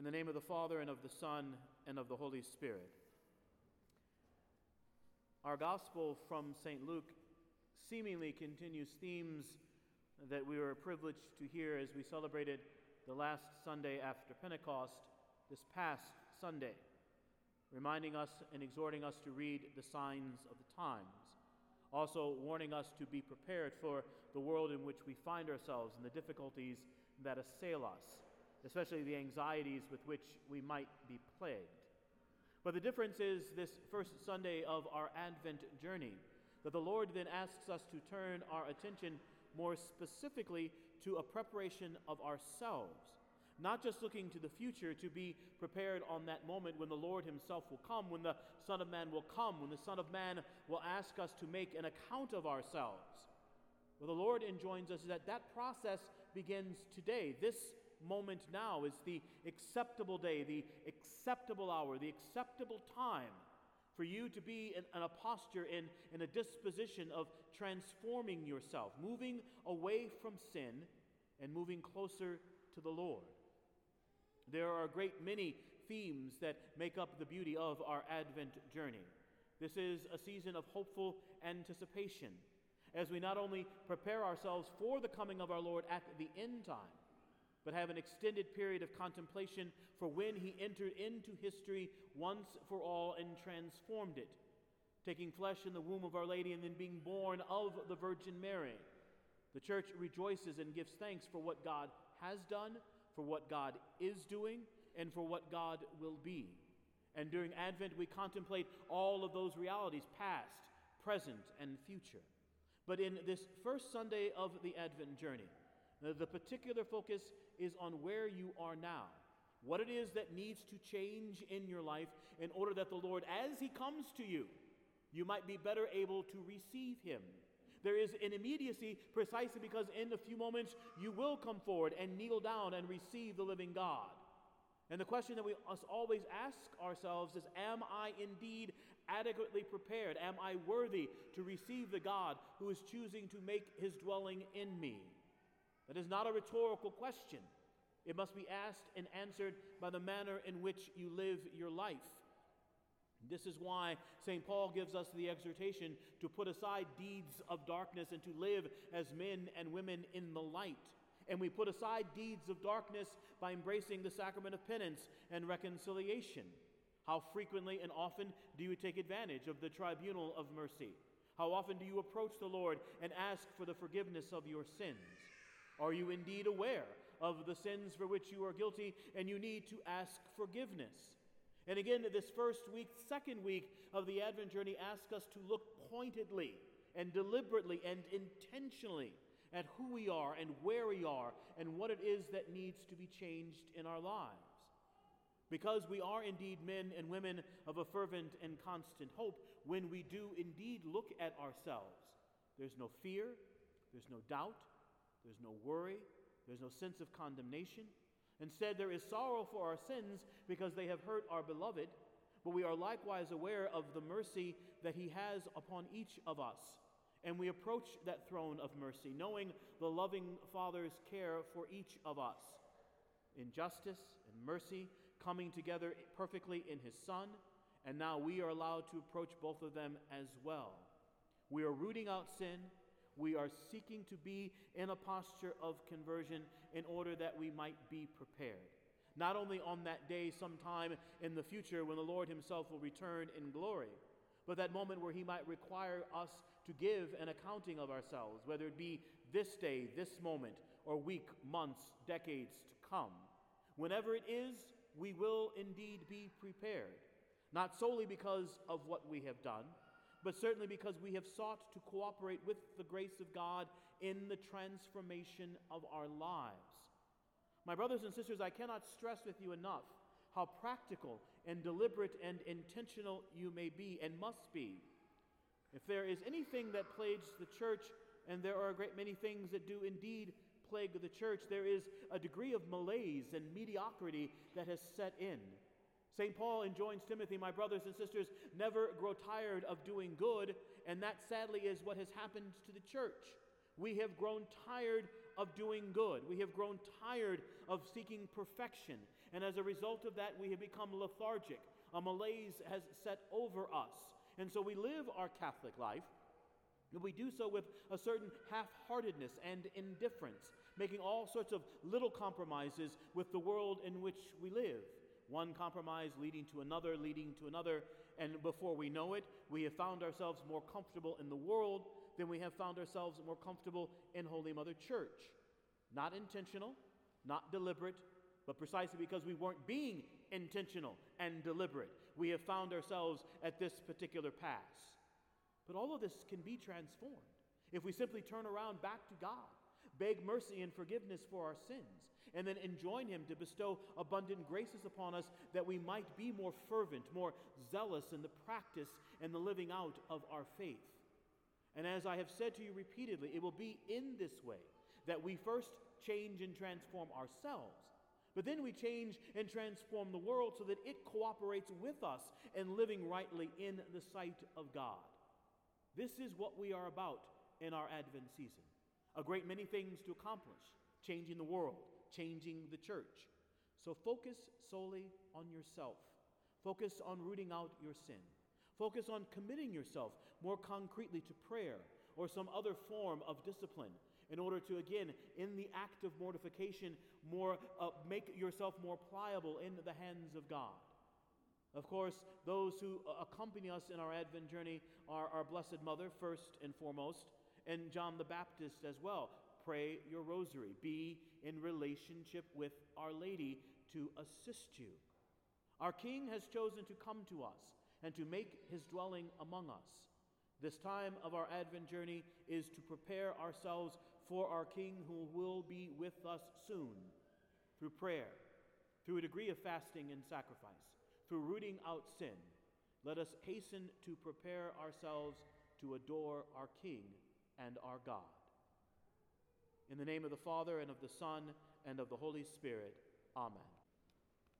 In the name of the Father, and of the Son, and of the Holy Spirit. Our Gospel from St. Luke seemingly continues themes that we were privileged to hear as we celebrated the last Sunday after Pentecost, this past Sunday, reminding us and exhorting us to read the signs of the times, also warning us to be prepared for the world in which we find ourselves and the difficulties that assail us, especially the anxieties with which we might be plagued. But the difference is this first Sunday of our Advent journey, that the Lord then asks us to turn our attention more specifically to a preparation of ourselves, not just looking to the future to be prepared on that moment when the Lord himself will come, when the Son of Man will come, when the Son of Man will ask us to make an account of ourselves. Well, the Lord enjoins us that that process begins today. This moment now is the acceptable day, the acceptable hour, the acceptable time for you to be in a posture, in a disposition of transforming yourself, moving away from sin and moving closer to the Lord. There are a great many themes that make up the beauty of our Advent journey. This is a season of hopeful anticipation, as we not only prepare ourselves for the coming of our Lord at the end time, but have an extended period of contemplation for when he entered into history once for all and transformed it, taking flesh in the womb of Our Lady and then being born of the Virgin Mary. The Church rejoices and gives thanks for what God has done, for what God is doing, and for what God will be. And during Advent, we contemplate all of those realities, past, present, and future. But in this first Sunday of the Advent journey, the particular focus is on where you are now, what it is that needs to change in your life in order that the Lord, as he comes to you, you might be better able to receive him. There is an immediacy precisely because in a few moments you will come forward and kneel down and receive the living God. And the question that we must always ask ourselves is, am I indeed adequately prepared? Am I worthy to receive the God who is choosing to make his dwelling in me? That is not a rhetorical question. It must be asked and answered by the manner in which you live your life. This is why St. Paul gives us the exhortation to put aside deeds of darkness and to live as men and women in the light. And we put aside deeds of darkness by embracing the sacrament of penance and reconciliation. How frequently and often do you take advantage of the tribunal of mercy? How often do you approach the Lord and ask for the forgiveness of your sins? Are you indeed aware of the sins for which you are guilty and you need to ask forgiveness? And again, this first week, second week of the Advent journey asks us to look pointedly and deliberately and intentionally at who we are and where we are and what it is that needs to be changed in our lives. Because we are indeed men and women of a fervent and constant hope, when we do indeed look at ourselves, there's no fear, there's no doubt, there's no worry, there's no sense of condemnation. Instead, there is sorrow for our sins because they have hurt our beloved, but we are likewise aware of the mercy that he has upon each of us. And we approach that throne of mercy, knowing the loving Father's care for each of us, in justice and mercy, coming together perfectly in his Son, and now we are allowed to approach both of them as well. We are rooting out sin. We are seeking to be in a posture of conversion in order that we might be prepared. Not only on that day sometime in the future when the Lord himself will return in glory, but that moment where he might require us to give an accounting of ourselves, whether it be this day, this moment, or week, months, decades to come. Whenever it is, we will indeed be prepared, not solely because of what we have done, but certainly because we have sought to cooperate with the grace of God in the transformation of our lives. My brothers and sisters, I cannot stress with you enough how practical and deliberate and intentional you may be and must be. If there is anything that plagues the church, and there are a great many things that do indeed plague the church, there is a degree of malaise and mediocrity that has set in. St. Paul enjoins Timothy, my brothers and sisters, never grow tired of doing good, and that sadly is what has happened to the church. We have grown tired of doing good. We have grown tired of seeking perfection. And as a result of that, we have become lethargic. A malaise has set over us. And so we live our Catholic life, and we do so with a certain half-heartedness and indifference, making all sorts of little compromises with the world in which we live. One compromise leading to another, and before we know it, we have found ourselves more comfortable in the world than we have found ourselves more comfortable in Holy Mother Church. Not intentional, not deliberate, but precisely because we weren't being intentional and deliberate, we have found ourselves at this particular pass. But all of this can be transformed if we simply turn around back to God, beg mercy and forgiveness for our sins, and then enjoin Him to bestow abundant graces upon us that we might be more fervent, more zealous in the practice and the living out of our faith. And as I have said to you repeatedly, it will be in this way that we first change and transform ourselves, but then we change and transform the world so that it cooperates with us in living rightly in the sight of God. This is what we are about in our Advent season. A great many things to accomplish, changing the world, changing the church. So focus solely on yourself. Focus on rooting out your sin. Focus on committing yourself more concretely to prayer or some other form of discipline in order to, again, in the act of mortification, make yourself more pliable in the hands of God. Of course, those who accompany us in our Advent journey are our Blessed Mother, first and foremost, and John the Baptist as well. Pray your rosary. Be in relationship with Our Lady to assist you. Our King has chosen to come to us and to make His dwelling among us. This time of our Advent journey is to prepare ourselves for our King who will be with us soon, through prayer, through a degree of fasting and sacrifice, through rooting out sin. Let us hasten to prepare ourselves to adore our King and our God. In the name of the Father, and of the Son, and of the Holy Spirit. Amen.